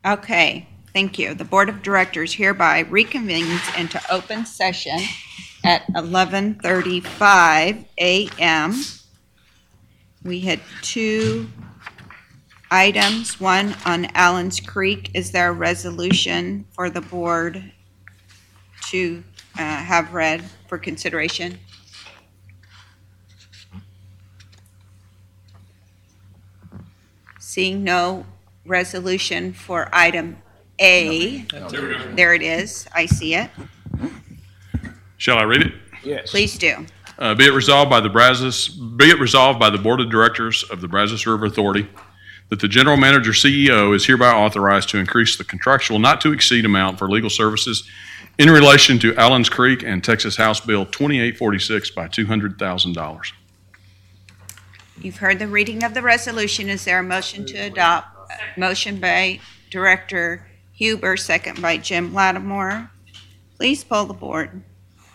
Okay, thank you. The Board of Directors hereby reconvenes into open session at 11:35 a.m. We had two items, one on Allen's Creek. Is there a resolution for the board to have read for consideration? Seeing no resolution for item A. There it is. I see it. Shall I read it? Yes. Please do. Be it resolved by the Board of Directors of the Brazos River Authority that the General Manager CEO is hereby authorized to increase the contractual not to exceed amount for legal services in relation to Allen's Creek and Texas House Bill 2846 by $200,000. You've heard the reading of the resolution. Is there a motion to adopt? Motion by Director Huber, second by Jim Lattimore. Please poll the board.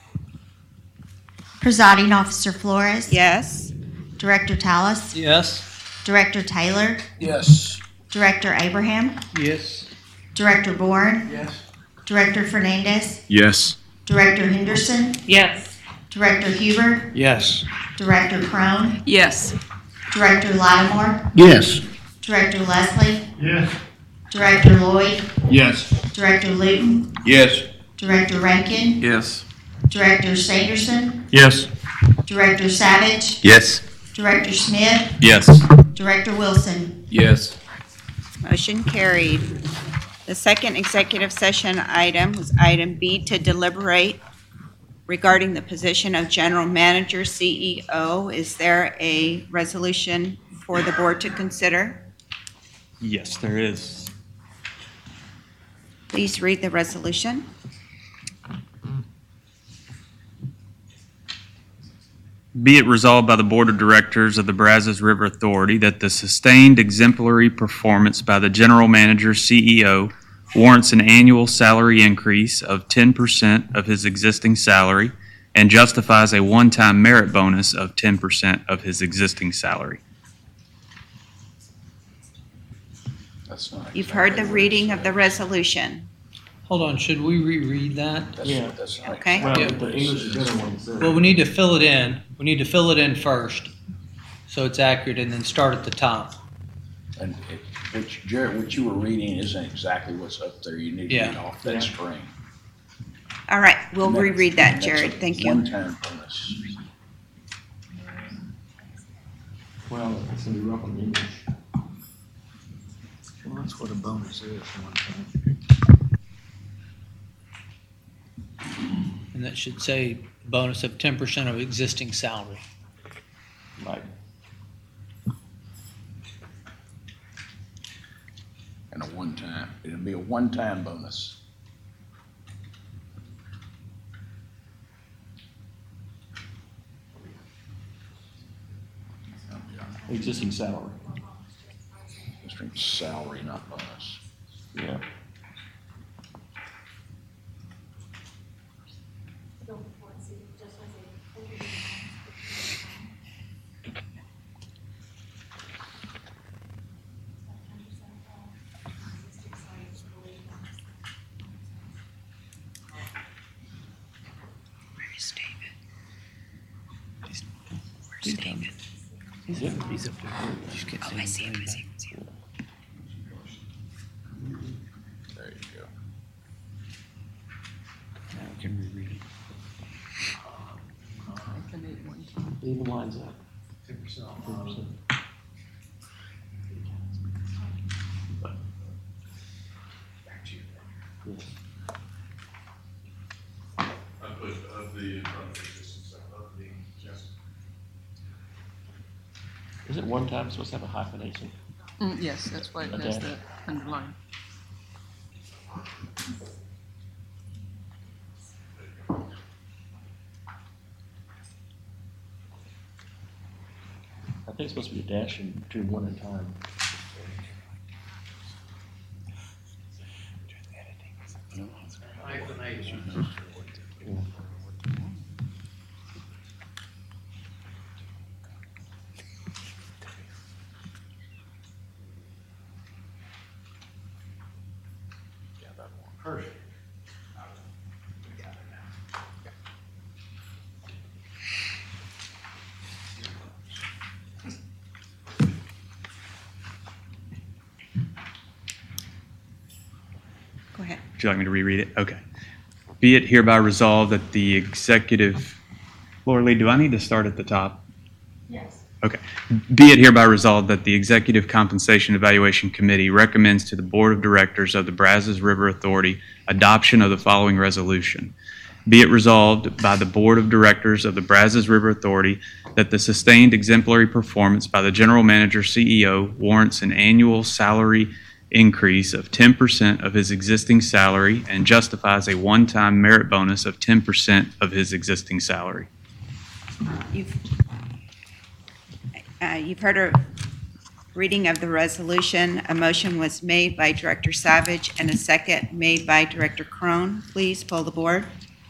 Presiding Officer Flores. Yes? Director Tallis. Yes. Director Taylor. Yes. Director Abraham. Yes. Director Bourne. Yes. Director Fernandez. Yes. Director Henderson. Yes. Director Huber. Yes. Director Crone. Yes. Director Lattimore. Yes. Director Leslie. Yes. Director Lloyd. Yes. Director Luton. Yes. Director Rankin. Yes. Director Sanderson. Yes. Director Savage. Yes. Director Smith. Yes. Director Wilson. Yes. Motion carried. The second executive session item was item B, to deliberate regarding the position of General Manager CEO. Is there a resolution for the board to consider? Yes, there is. Please read the resolution. Be it resolved by the Board of Directors of the Brazos River Authority that the sustained exemplary performance by the General Manager CEO warrants an annual salary increase of 10% of his existing salary and justifies a one-time merit bonus of 10% of his existing salary. That's not. You've heard the reading of the resolution. Hold on, should we reread that? That's not. Okay. Yeah. The English is better one said. Well, we need to fill it in. We need to fill it in first, so it's accurate, and then start at the top. And Jared, what you were reading isn't exactly what's up there. You need to Yeah. read off that screen. All right, we'll And that's- reread that, that's Jared. a Thank you. One-time bonus. Well, it's gonna be rough on the English. Well, that's what a bonus is. And that should say bonus of 10% of existing salary. Right. And a one-time, it'll be a one-time bonus. Existing salary. It's salary, not bonus. Yeah. Where's David? He's up there. Oh, I see him. There you go. Now we can reread it. Even lines up. 10%. Yes. Is it one time supposed to have a hyphenation? Yes, that's why it Okay. has the underline. I think it's supposed to be a dash in between one and time. Yeah. Go ahead. Would you like me to reread it? Okay. Be it hereby resolved that the executive, Laura Lee, do I need to start at the top? Yes. Okay. Be it hereby resolved that the Executive Compensation Evaluation Committee recommends to the Board of Directors of the Brazos River Authority adoption of the following resolution. Be it resolved by the Board of Directors of the Brazos River Authority that the sustained exemplary performance by the General Manager CEO warrants an annual salary increase of 10% of his existing salary and justifies a one-time merit bonus of 10% of his existing salary. You've heard a reading of the resolution. A motion was made by Director Savage and a second made by Director Crone. Please poll the board.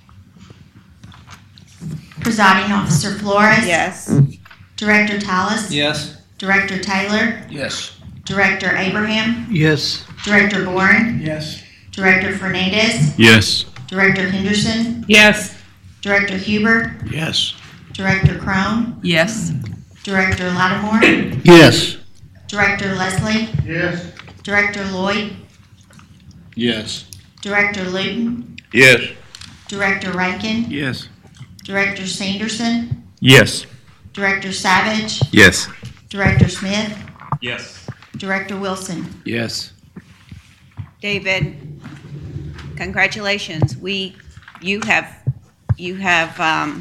Presiding Officer Flores. Yes. Director Tallis. Yes. Director Taylor. Yes. Director Abraham. Yes. Director Boren. Yes. Director Fernandez. Yes. Director Henderson. Yes. Director Huber. Yes. Director Crone. Yes. Director Lattimore. Yes. Director Leslie. Yes. Director Lloyd. Yes. Director Luton. Yes. Director Rankin. Yes. Director Sanderson. Yes. Director Savage. Yes. Director Smith. Yes. Director Wilson. Yes. David, congratulations. You have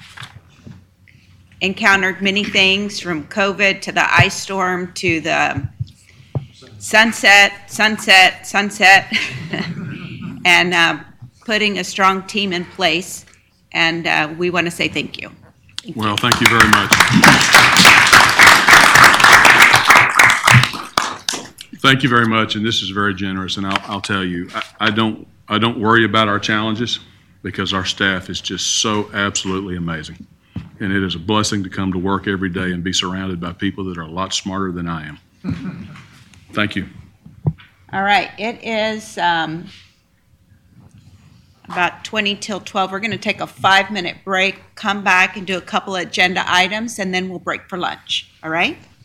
encountered many things, from COVID to the ice storm to the sunset, and putting a strong team in place. And we want to say thank you. Well, thank you very much. Thank you very much, and this is very generous, and I'll tell you, I don't worry about our challenges because our staff is just so absolutely amazing. And it is a blessing to come to work every day and be surrounded by people that are a lot smarter than I am. Thank you. All right, it is about 20 till 12. We're going to take a 5-minute break, come back and do a couple of agenda items, and then we'll break for lunch. All right?